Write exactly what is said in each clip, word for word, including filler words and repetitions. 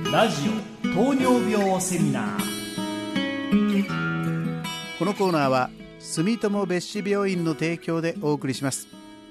ラジオ糖尿病セミナー。 このコーナーは住友別紙病院の提供でお送りします。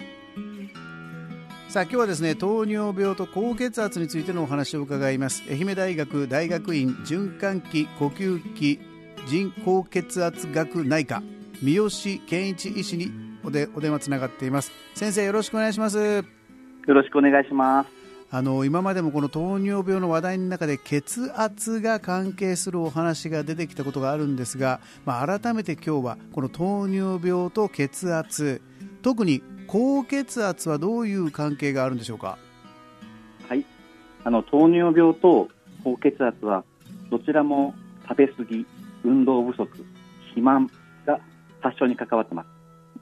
さあ今日はですね、糖尿病と高血圧についてのお話を伺います。愛媛大学大学院循環器呼吸器腎高血圧学内科三好健一医師におでお電話つながっています。先生、よろしくお願いします。 よろしくお願いします。 あの今までもこの糖尿病の話題の中で血圧が関係するお話が出てきたことがあるんですが、まあ、改めて今日はこの糖尿病と血圧、特に高血圧はどういう関係があるんでしょうか。 はい、あの糖尿病と高血圧はどちらも食べ過ぎ、運動不足、肥満が発症に関わっています。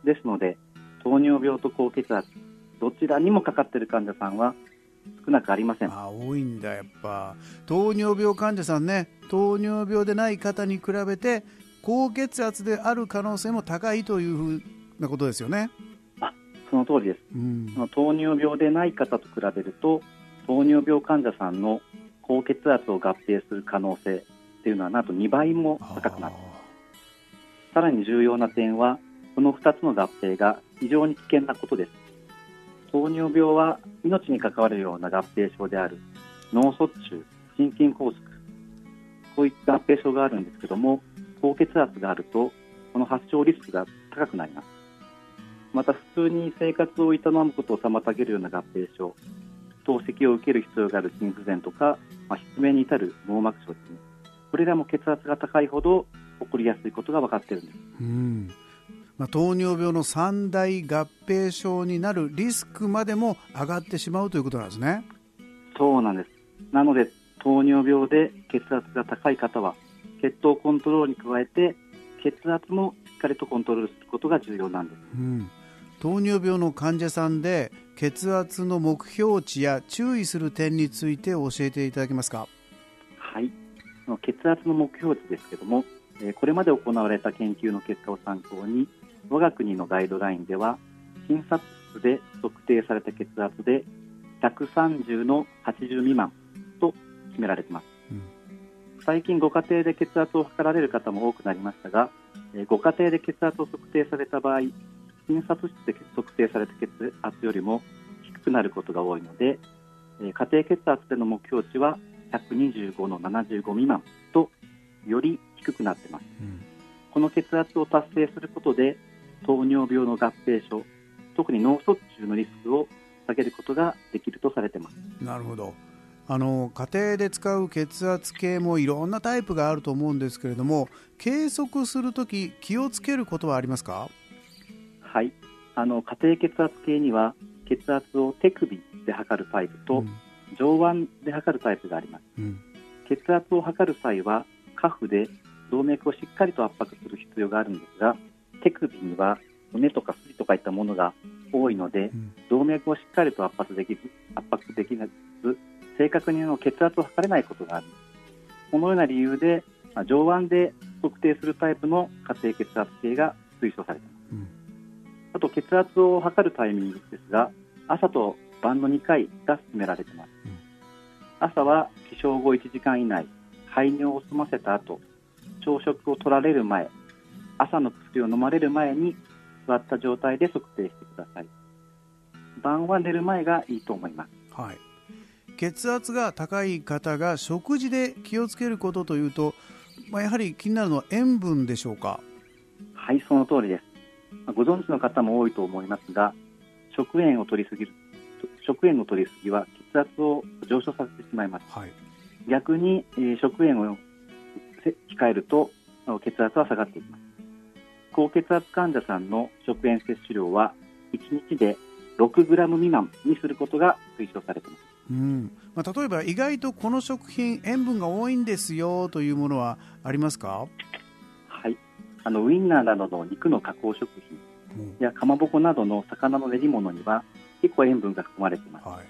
ですので糖尿病と高血圧どちらにもかかっている患者さんは少なくありません。 あ、多いんだ。やっぱ糖尿病患者さんね、糖尿病でない方に比べて高血圧である可能性も高いというふうなことですよね。 あ、その通りです、 うん、 その糖尿病でない方と比べると糖尿病患者さんの高血圧を合併する可能性というのはなんとにばいも高くなる。さらに重要な点はこのふたつの合併が非常に危険なことです。糖尿病は命に関わるような合併症である脳卒中、心筋梗塞、こういった合併症があるんですけども、高血圧があるとこの発症リスクが高くなります。また普通に生活を営むことを妨げるような合併症、透析を受ける必要がある心不全とか、まあ、失明に至る網膜症ですね。これらも血圧が高いほど起こりやすいことが分かっているんです。 うん、まあ、糖尿病の三大合併症になるリスクまでも上がってしまうということなんですね。 そうなんです。なので糖尿病で血圧が高い方は血糖コントロールに加えて血圧もしっかりとコントロールすることが重要なんです。 うん、糖尿病の患者さんで血圧の目標値や注意する点について教えていただけますか。 はい、血圧の目標値ですけども、これまで行われた研究の結果を参考に我が国のガイドラインでは診察室で測定された血圧でひゃくさんじゅうのはちじゅう未満と決められています、うん、最近ご家庭で血圧を測られる方も多くなりましたが、ご家庭で血圧を測定された場合、診察室で測定された血圧よりも低くなることが多いので、家庭血圧での目標値はひゃくにじゅうごのななじゅうご未満とより低くなっています、うん、この血圧を達成することで糖尿病の合併症、特に脳卒中のリスクを下げることができるとされています。 なるほど。あの家庭で使う血圧計もいろんなタイプがあると思うんですけれども、計測するとき気をつけることはありますか。 はい、あの家庭血圧計には血圧を手首で測るタイプと、うん、上腕で測るタイプがあります、うん、血圧を測る際は下腹で動脈をしっかりと圧迫する必要があるんですが、手首には骨とか筋とかいったものが多いので、うん、動脈をしっかりと圧迫できず、圧迫できず正確にの血圧を測れないことがある。このような理由で、まあ、上腕で測定するタイプの家庭血圧計が推奨されています、うん、あと血圧を測るタイミングですが、朝と晩のにかいが勧められています、うん、朝は起床後いちじかん以内、排尿を済ませた後、朝食を取られる前、朝の薬を飲まれる前に座った状態で測定してください。晩は寝る前がいいと思います、 はい、血圧が高い方が食事で気をつけることというと、まあ、やはり気になるのは塩分でしょうか。 はい、その通りです。ご存知の方も多いと思いますが、食塩を取りすぎる食塩の取りすぎは血圧を上昇させてしまいます、はい、逆に、えー、食塩を控えると血圧は下がっていきます。高血圧患者さんの食塩摂取量はいちにちでろくグラム未満にすることが推奨されています、 うん、まあ、例えば意外とこの食品塩分が多いんですよというものはありますか。 はい、あのウインナーなどの肉の加工食品やかまぼこなどの魚の練り物には結構塩分が含まれています、はい、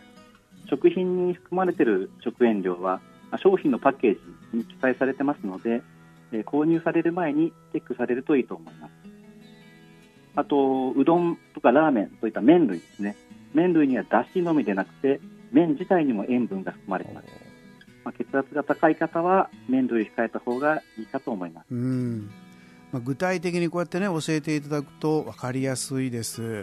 食品に含まれている食塩量は商品のパッケージに記載されてますので、えー、購入される前にチェックされるといいと思います。あとうどんとかラーメンといった麺類ですね。麺類にはだしのみでなくて麺自体にも塩分が含まれています。 まあ、血圧が高い方は麺類を控えた方がいいかと思います。 うん、まあ、具体的にこうやってね教えていただくと分かりやすいです。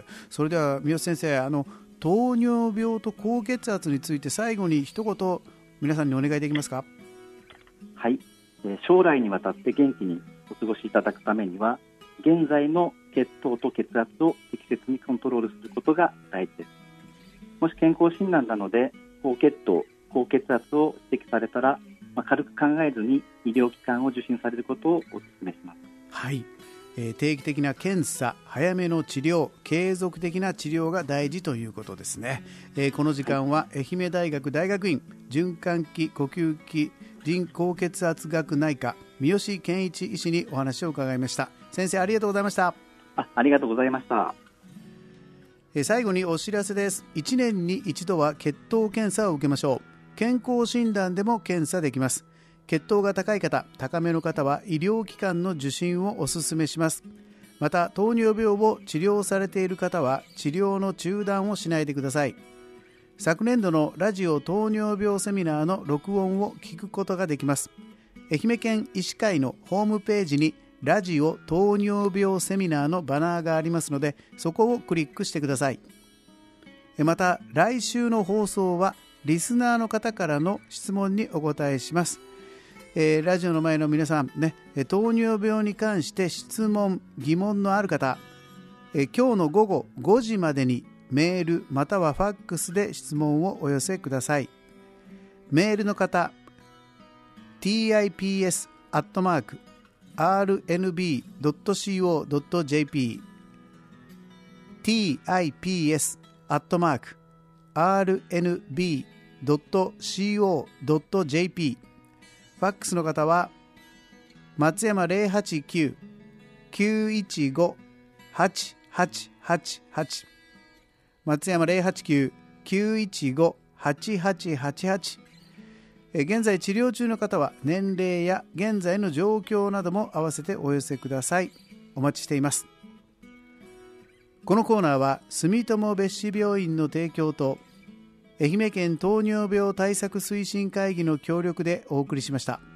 それでは三好先生、あの糖尿病と高血圧について最後に一言皆さんにお願いできますか？ はい、えー、将来にわたって元気にお過ごしいただくためには現在の血糖と血圧を適切にコントロールすることが大事です。もし健康診断なので高血糖、高血圧を指摘されたら、まあ、軽く考えずに医療機関を受診されることをお勧めします。 はい、えー、定期的な検査、早めの治療、継続的な治療が大事ということですね。えー、この時間は愛媛大学大学院循環器呼吸器腎高血圧学内科三好健一医師にお話を伺いました。先生、ありがとうございました。 あ、ありがとうございました。 え最後にお知らせです。いちねんに一度は血糖検査を受けましょう。健康診断でも検査できます。血糖が高い方、高めの方は医療機関の受診をお勧めします。また糖尿病を治療されている方は治療の中断をしないでください。昨年度のラジオ糖尿病セミナーの録音を聞くことができます。愛媛県医師会のホームページにラジオ糖尿病セミナーのバナーがありますので、そこをクリックしてください。また来週の放送はリスナーの方からの質問にお答えします。えー、ラジオの前の皆さんね、糖尿病に関して質問疑問のある方、えー、今日の午後ごじまでにメールまたはファックスで質問をお寄せください。メールの方 ティーアイピーエス アットマーク アールエヌビー ドット シーオー ドット ジェーピー ティーアイピーエス アットマーク アールエヌビー ドット シーオー ドット ジェーピー、ファックスの方は松山 ゼロはちきゅう きゅういちご はちはちはちはち、松山 ゼロはちきゅう きゅういちご はちはちはちはち。現在治療中の方は年齢や現在の状況なども合わせてお寄せください。お待ちしています。このコーナーは住友別紙病院の提供と愛媛県糖尿病対策推進会議の協力でお送りしました。